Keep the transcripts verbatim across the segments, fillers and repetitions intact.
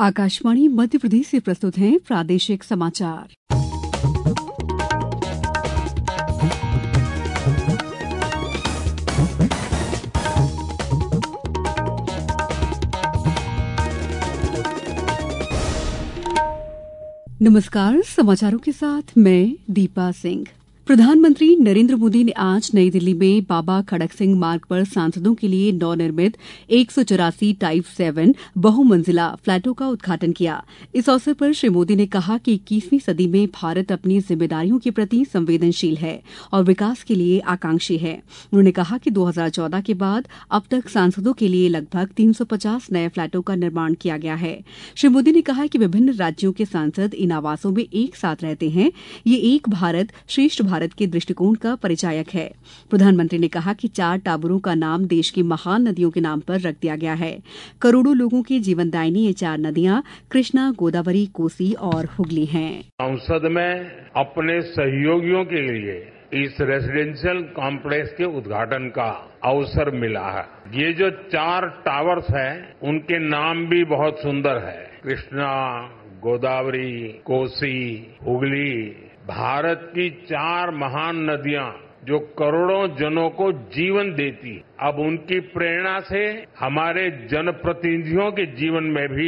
आकाशवाणी मध्य प्रदेश से प्रस्तुत हैं प्रादेशिक समाचार। नमस्कार, समाचारों के साथ मैं दीपा सिंह। प्रधानमंत्री नरेंद्र मोदी ने आज नई दिल्ली में बाबा खड़क सिंह मार्ग पर सांसदों के लिए नवनिर्मित एक सौ चौरासी टाइप सेवन बहुमंजिला फ्लैटों का उद्घाटन किया। इस अवसर पर श्री मोदी ने कहा कि इक्कीसवीं सदी में भारत अपनी जिम्मेदारियों के प्रति संवेदनशील है और विकास के लिए आकांक्षी है। उन्होंने कहा कि दो हज़ार चौदह के बाद अब तक सांसदों के लिए लगभग तीन सौ पचास नए फ्लैटों का निर्माण किया गया है। श्री मोदी ने कहा कि विभिन्न राज्यों के सांसद इन आवासों में एक साथ रहते हैं। ये एक भारत श्रेष्ठ भारत के दृष्टिकोण का परिचायक है। प्रधानमंत्री ने कहा कि चार टावरों का नाम देश की महान नदियों के नाम पर रख दिया गया है। करोड़ों लोगों की जीवनदायिनी ये चार नदियां कृष्णा, गोदावरी, कोसी और हुगली हैं। संसद में अपने सहयोगियों के लिए इस रेजिडेंशियल कॉम्प्लेक्स के उद्घाटन का अवसर मिला है। ये जो चार टावर्स हैं, उनके नाम भी बहुत सुंदर है। कृष्णा, गोदावरी, कोसी, हुगली। भारत की चार महान नदियां जो करोड़ों जनों को जीवन देती, अब उनकी प्रेरणा से हमारे जनप्रतिनिधियों के जीवन में भी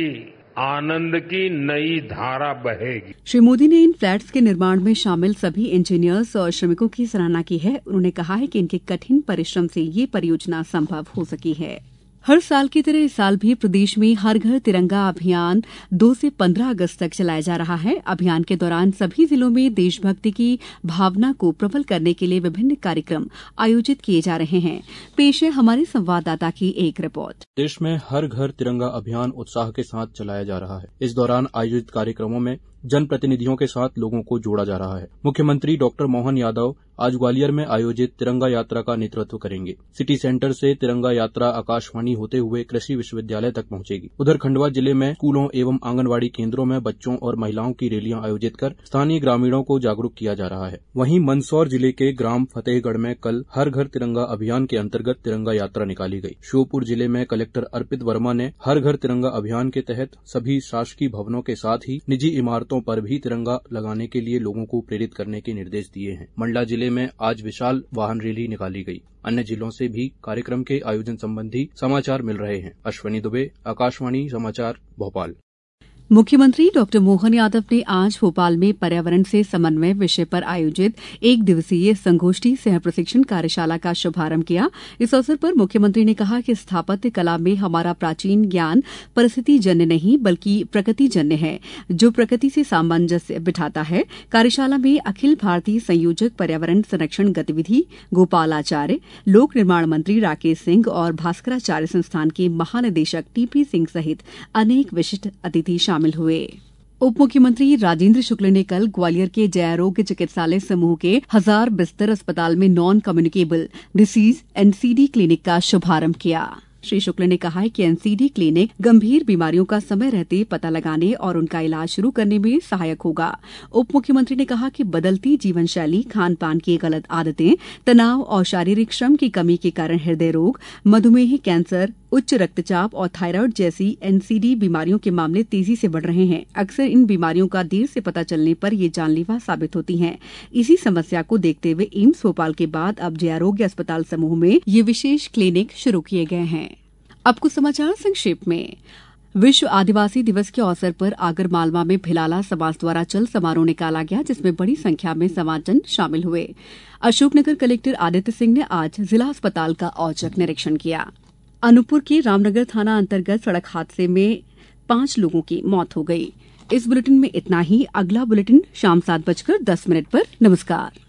आनंद की नई धारा बहेगी। श्री मोदी ने इन फ्लैट्स के निर्माण में शामिल सभी इंजीनियर्स और श्रमिकों की सराहना की है। उन्होंने कहा है कि इनके कठिन परिश्रम से ये परियोजना संभव हो सकी है। हर साल की तरह इस साल भी प्रदेश में हर घर तिरंगा अभियान दो से पंद्रह अगस्त तक चलाया जा रहा है। अभियान के दौरान सभी जिलों में देशभक्ति की भावना को प्रबल करने के लिए विभिन्न कार्यक्रम आयोजित किए जा रहे हैं। पेश है हमारे संवाददाता की एक रिपोर्ट। देश में हर घर तिरंगा अभियान उत्साह के साथ चलाया जा रहा है। इस दौरान आयोजित कार्यक्रमों में जनप्रतिनिधियों के साथ लोगों को जोड़ा जा रहा है। मुख्यमंत्री डॉक्टर मोहन यादव आज ग्वालियर में आयोजित तिरंगा यात्रा का नेतृत्व करेंगे। सिटी सेंटर से तिरंगा यात्रा आकाशवाणी होते हुए कृषि विश्वविद्यालय तक पहुंचेगी। उधर खंडवा जिले में स्कूलों एवं आंगनबाड़ी केंद्रों में बच्चों और महिलाओं की रैलियां आयोजित कर स्थानीय ग्रामीणों को जागरूक किया जा रहा है। वहीं मंदसौर जिले के ग्राम फतेहगढ़ में कल हर घर तिरंगा अभियान के अंतर्गत तिरंगा यात्रा निकाली गई। श्योपुर जिले में कलेक्टर अर्पित वर्मा ने हर घर तिरंगा अभियान के तहत सभी शासकीय भवनों के साथ ही निजी इमारतों पर भी तिरंगा लगाने के लिए लोगों को प्रेरित करने के निर्देश दिए हैं। मंडला जिले में आज विशाल वाहन रैली निकाली गई। अन्य जिलों से भी कार्यक्रम के आयोजन संबंधी समाचार मिल रहे हैं। अश्वनी दुबे, आकाशवाणी समाचार, भोपाल। मुख्यमंत्री डॉक्टर मोहन यादव ने आज भोपाल में पर्यावरण से समन्वय विषय पर आयोजित एक दिवसीय संगोष्ठी सह प्रशिक्षण कार्यशाला का शुभारंभ किया। इस अवसर पर मुख्यमंत्री ने कहा कि स्थापत्य कला में हमारा प्राचीन ज्ञान परिस्थिति जन्य नहीं बल्कि प्रकृति जन्य है, जो प्रकृति से सामंजस्य बिठाता है। कार्यशाला में अखिल भारतीय संयोजक पर्यावरण संरक्षण गतिविधि गोपाल आचार्य, लोक निर्माण मंत्री राकेश सिंह और भास्कराचार्य संस्थान के महानिदेशक टीपी सिंह सहित अनेक विशिष्ट अतिथि शामिल हुए। उप मुख्यमंत्री राजेंद्र शुक्ल ने कल ग्वालियर के जयारोग्य चिकित्सालय समूह के हजार बिस्तर अस्पताल में non communicable disease NCD clinic का शुभारंभ किया। श्री शुक्ल ने कहा है कि एनसीडी क्लिनिक गंभीर बीमारियों का समय रहते पता लगाने और उनका इलाज शुरू करने में सहायक होगा। उप मुख्यमंत्री ने कहा कि बदलती जीवन शैली, खान पान की गलत आदतें, तनाव और शारीरिक श्रम की कमी के कारण हृदय रोग, मधुमेह, कैंसर, उच्च रक्तचाप और थायराइड जैसी एनसीडी बीमारियों के मामले तेजी से बढ़ रहे हैं। अक्सर इन बीमारियों का देर से पता चलने पर ये जानलेवा साबित होती हैं। इसी समस्या को देखते हुए एम्स भोपाल के बाद अब जयारोग्य अस्पताल समूह में ये विशेष क्लिनिक शुरू किए गए हैं। अब कुछ समाचार संक्षेप में। विश्व आदिवासी दिवस के अवसर पर आगरमालवा में भिलाला समाज द्वारा चल समारोह निकाला गया, जिसमें बड़ी संख्या में समाजजन शामिल हुए। अशोकनगर कलेक्टर आदित्य सिंह ने आज जिला अस्पताल का औचक निरीक्षण किया। अनूपपुर के रामनगर थाना अंतर्गत सड़क हादसे में पांच लोगों की मौत हो गई। इस बुलेटिन में इतना ही। अगला बुलेटिन शाम सात बजकर दस मिनट पर। नमस्कार।